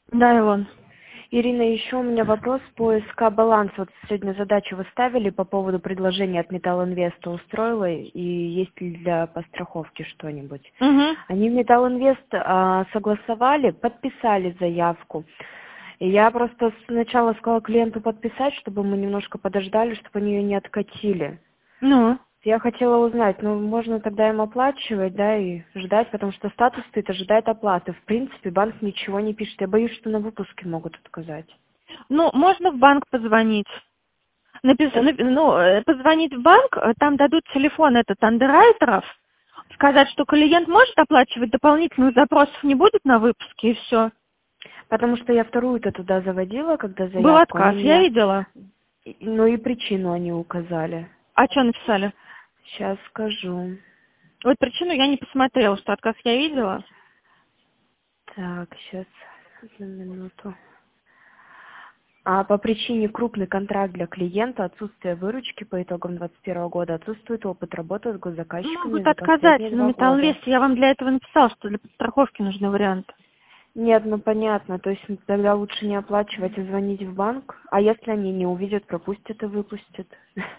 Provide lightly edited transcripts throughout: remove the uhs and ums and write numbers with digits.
Да, Илон. Ирина, еще у меня вопрос по СК «Баланс». Вот сегодня задачу вы ставили по поводу предложения от Металлинвеста, устроила, и есть ли для по страховке что-нибудь. Угу. Они в Металлинвест согласовали, подписали заявку. И я просто сначала сказала клиенту подписать, чтобы мы немножко подождали, чтобы они ее не откатили. Ну, Я хотела узнать, ну, можно тогда им оплачивать, да, и ждать, потому что статус стоит, ожидает оплаты. В принципе, банк ничего не пишет. Я боюсь, что на выпуске могут отказать. можно в банк позвонить. Позвонить в банк, там дадут телефон этот андеррайтеров, сказать, что клиент может оплачивать, дополнительных запросов не будет на выпуске, и все. Потому что я вторую-то туда заводила, когда Был заявку, они отказ, я мне, видела. ну и причину они указали. А что написали? Сейчас скажу. Вот причину я не посмотрела, что отказ я видела. Так, сейчас, одну минуту. А по причине крупный контракт для клиента, отсутствие выручки по итогам 2021 года, отсутствует опыт работы с госзаказчиками Могут за отказать последние на 2 года. Металлинвесте, я вам для этого написала, что для подстраховки нужны варианты. Нет, ну понятно, то есть тогда лучше не оплачивать и звонить в банк. А если они не увидят, пропустят и выпустят?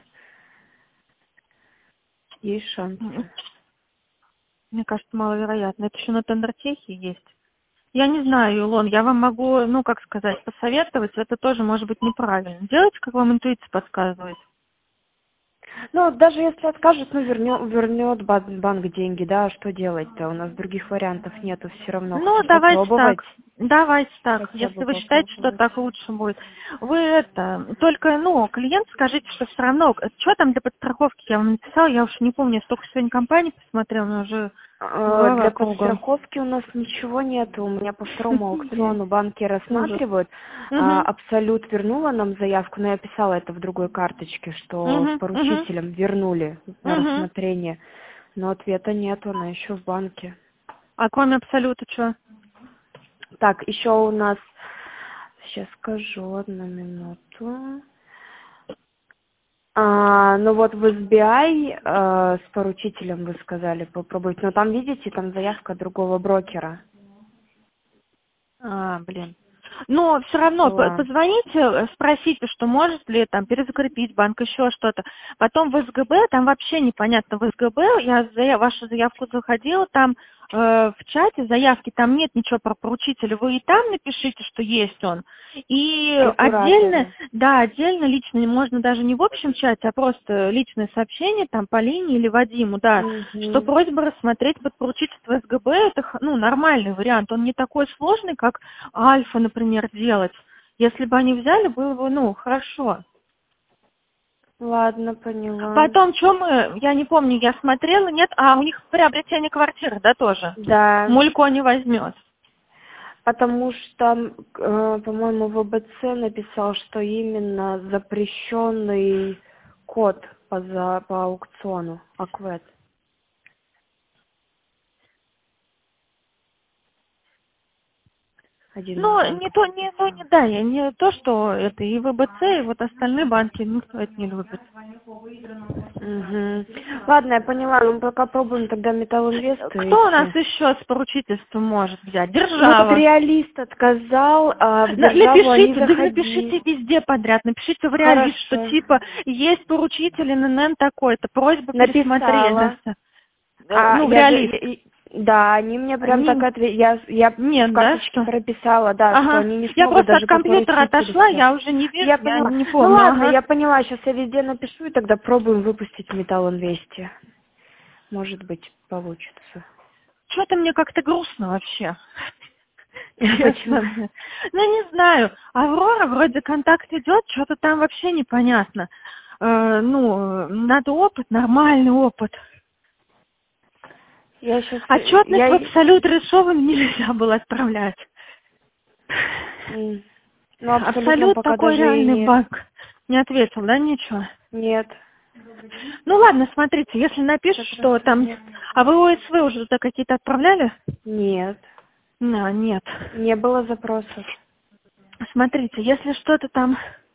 Есть шансы. Мне кажется, маловероятно. Это еще на тендертехе есть. Я не знаю, Илон, я вам могу, как сказать, посоветовать, это тоже может быть неправильно. Делайте, как вам интуиция подсказывает. Ну, даже если откажет, ну, вернет банк деньги, да, что делать-то? У нас других вариантов нету, все равно Ну, хочу давайте попробовать, так. Давайте так. хотя бы Если вы считаете, что попробовать. так лучше будет. Вы только, клиент скажите, что все равно, что там для подстраховки я вам написала, я уж не помню, я столько сегодня компаний посмотрела, но уже голова Для кругом. подстраховки у нас ничего нету. У меня по второму Блин, аукциону банки ужас. рассматривают. Угу, Абсолют вернула нам заявку, но я писала это в другой карточке, что с угу, угу, поручителем вернули на угу. рассмотрение. Но ответа нету, она еще в банке. А кроме абсолюта что? Так, еще у нас, сейчас скажу, одну минуту. Ну вот в SBI с поручителем вы сказали попробовать, но там, видите, там заявка другого брокера Блин. Но все равно была. позвоните, спросите, что может ли там перезакрепить банк, еще что-то. Потом в СГБ, там вообще непонятно в СГБ, я вашу заявку заходила, там в чате заявки, там нет ничего про поручителя, вы и там напишите, что есть он. И отдельно, Прокураторы. да, отдельно лично, можно даже не в общем чате, а просто личное сообщение там по линии или Вадиму, да, что Угу. просьба рассмотреть подпоручительство СГБ, это нормальный вариант, он не такой сложный, как Альфа, например, делать. Если бы они взяли, было бы, хорошо. Ладно, поняла. Потом, что я не помню, я смотрела, нет, у них приобретение квартиры, да, тоже. Да, Мулько не возьмет. потому что, по-моему, ВБЦ написал, что именно запрещенный код по аукциону, АКВЭД. Один из Не банков то, написал. не то, что это и ВБЦ, и вот остальные банки, никто это не любит. Угу. Ладно, я поняла. Ну, пока пробуем тогда Металлинвест Кто у нас идти. еще с поручительством может взять? Ну, вот Держава. реалист отказал, а в державу они Напишите, да напишите заходили. везде подряд, напишите в реалист, что Хорошо. типа есть поручитель ННН такой-то, просьба пересмотреть. Написала. В реалист. Да, они мне прям так Они ответили. Я в нет, да, карточке что? прописала, да, что Ага. они не Я смогут просто от даже по компьютера отошла, поручительству. я уже не вижу, Я я поняла. не Ну помню. ладно, Ага. я поняла. Сейчас я везде напишу и тогда пробуем выпустить Металлинвесте. Может быть, получится. Что-то мне как-то грустно вообще. Почему? Честно мне. Не знаю. Аврора вроде контакт идет, что-то там вообще непонятно. Надо опыт, нормальный опыт. Я сейчас... Отчетность в абсолют рисовым нельзя было отправлять. Ну, абсолютно Абсолют пока такой даже и реальный не... банк. Не ответил, да, ничего? Нет. Ладно, смотрите, если напишут, что Запросов там... нет. А вы ОСВ уже туда какие-то отправляли? Нет. Нет. Не было запросов. Смотрите, если что-то там...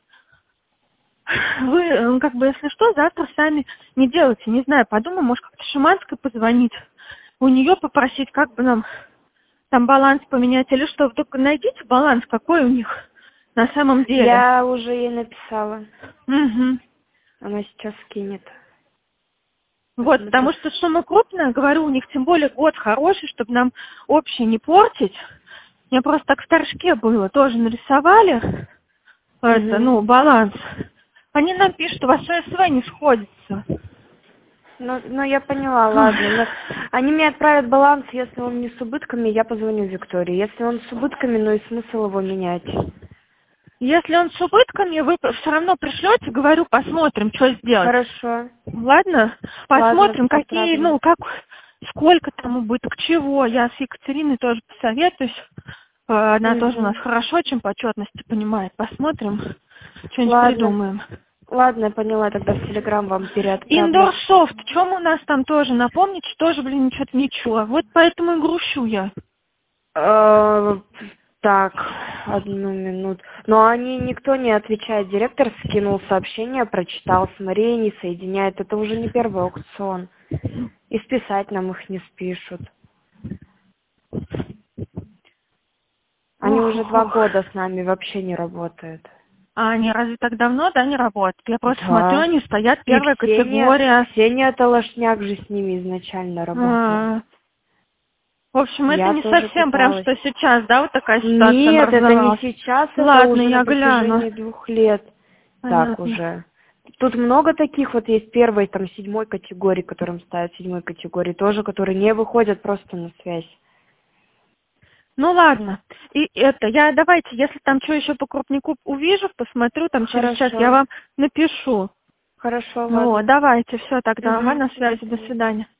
Вы, если что, завтра сами не делайте. Не знаю, подумай, может, как-то Шиманской позвонить. У нее попросить, как бы нам там баланс поменять или что. Вы только найдите баланс, какой у них на самом деле. Я уже ей написала. Угу. Она сейчас скинет. Вот, потому что сумма крупная, говорю, у них тем более год хороший, чтобы нам общий не портить. Мне просто так в торжке было, тоже нарисовали, это, ну, баланс. Они нам пишут, у вас ОСВ не сходится. Ну, я поняла, ладно. Но они мне отправят баланс, если он не с убытками, я позвоню Виктории. Если он с убытками, ну и смысл его менять. Если он с убытками, вы все равно пришлете, говорю, посмотрим, что сделать. Хорошо. Ладно? Посмотрим, Ладно, какие, ну, как, сколько там убыток, чего. Я с Екатериной тоже посоветуюсь. Она тоже у нас хорошо, чем по отчетности понимает. Посмотрим, что-нибудь придумаем. Ладно, я поняла, тогда в Телеграм вам переотправлю. Индорсофт, чем у нас там тоже, напомните, тоже, блин, что-то ничего. Вот поэтому и грущу я. Так, 1 минуту. Но они, никто не отвечает. Директор скинул сообщение, прочитал, с Марией не соединяет. Это уже не первый аукцион. И списать нам их не спишут. Они уже 2 года с нами вообще не работают. А они разве так давно, да, не работают? Я просто смотрю, они стоят, первая категория. Ксения Толошняк же с ними изначально работала. В общем, Я это не тоже совсем пыталась. прям, что сейчас, да, вот такая ситуация Нет, это не образовалась? сейчас, Ладно, это уже я на протяжении гляну. 2 лет. Понятно. Так уже. Тут много таких, вот есть первой, там, 7 категории, которым ставят 7 категории, тоже, которые не выходят просто на связь. Ну ладно. И это, давайте, если там что еще по крупнику увижу, посмотрю, там через час я вам напишу. Хорошо, Ну, ладно. давайте, все тогда, ага, на связи, до свидания.